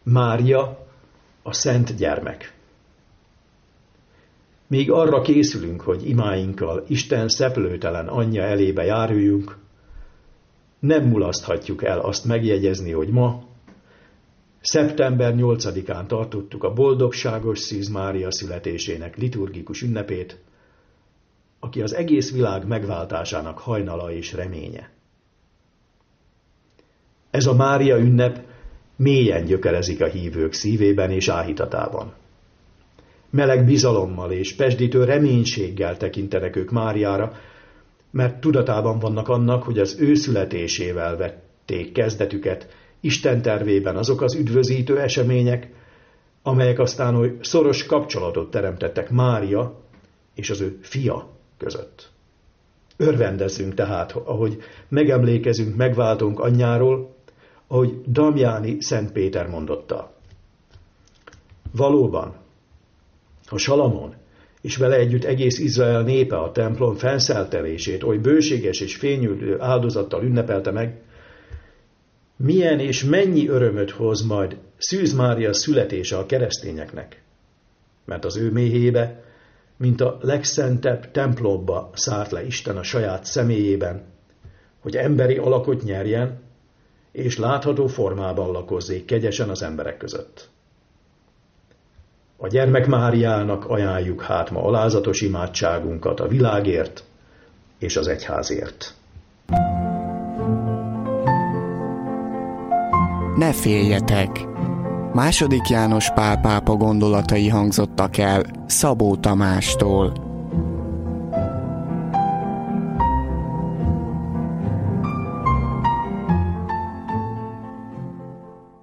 Mária a szent gyermek. Míg arra készülünk, hogy imáinkkal Isten szeplőtelen anyja elébe járuljunk, nem mulaszthatjuk el azt megjegyezni, hogy ma, szeptember 8-án tartottuk a boldogságos Szűz Mária születésének liturgikus ünnepét, aki az egész világ megváltásának hajnala és reménye. Ez a Mária ünnep mélyen gyökerezik a hívők szívében és áhítatában. Meleg bizalommal és pezsdítő reménységgel tekintenek ők Máriára, mert tudatában vannak annak, hogy az ő születésével vették kezdetüket Isten tervében azok az üdvözítő események, amelyek aztán oly szoros kapcsolatot teremtettek Mária és az ő fia között. Örvendezzünk tehát, ahogy megemlékezünk megváltónk anyjáról, ahogy Damjáni Szent Péter mondotta. Valóban, ha Salamon és vele együtt egész Izrael népe a templom fenszeltelését oly bőséges és fényűlő áldozattal ünnepelte meg, milyen és mennyi örömöt hoz majd Szűz Mária születése a keresztényeknek, mert az ő méhébe, mint a legszentebb templomba szárt le Isten a saját személyében, hogy emberi alakot nyerjen, és látható formában lakozzék kegyesen az emberek között. A gyermek Máriának ajánljuk hát ma alázatos imádságunkat a világért és az egyházért. Ne féljetek! II. János Pál pápa gondolatai hangzottak el Szabó Tamástól.